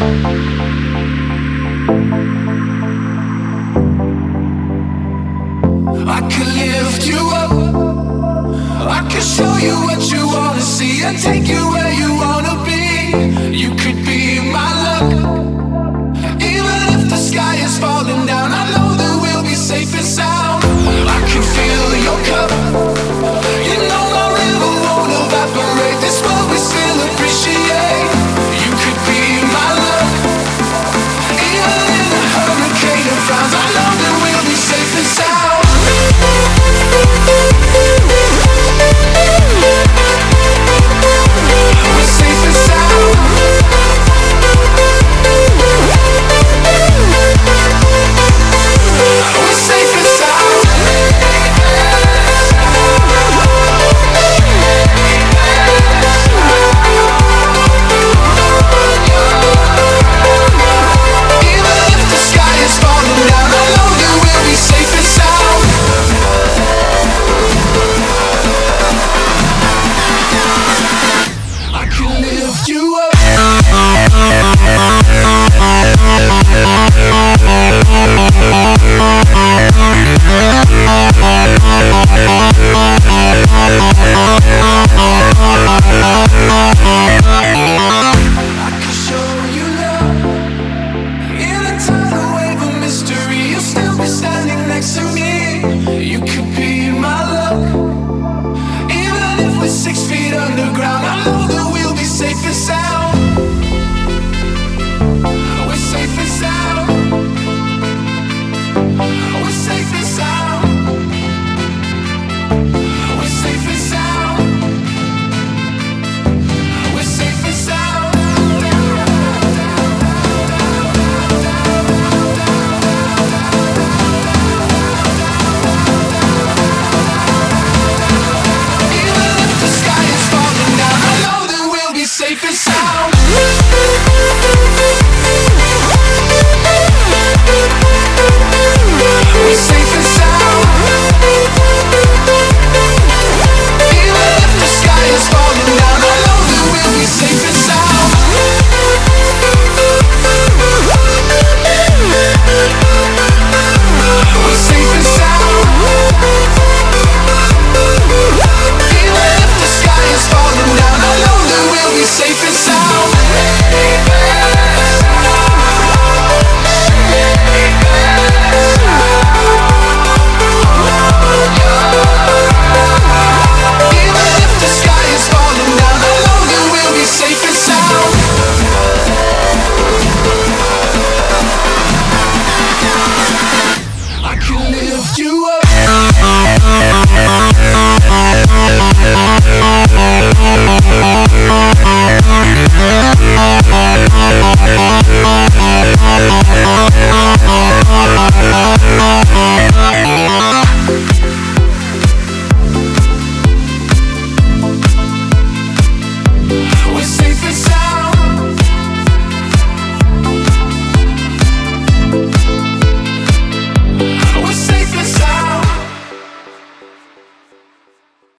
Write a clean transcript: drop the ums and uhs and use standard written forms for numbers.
I could lift you up. I could show you what you wanna see and take you where you wanna be. You could be my luck. Even if the sky is falling down, I know that we'll be safe and sound. I can feel your cup. You know my river won't evaporate. This world we still appreciate. You could be my luck. Even in a hurricane of frowns, I know that we'll be safe and sound. We're safe and sound. We're safe and sound. Even if the sky is falling down, I know that we'll be safe and sound. I can lift you up. I can show you love. In a tidal wave of mystery, you'll still be standing next to me. You could be my luck. Even if we're 6 feet underground, I know that we'll be safe and sound. We're safe and sound. We're safe and sound. We're safe and sound. We're safe and sound. Even if the sky is falling down, I know that we'll be safe and sound.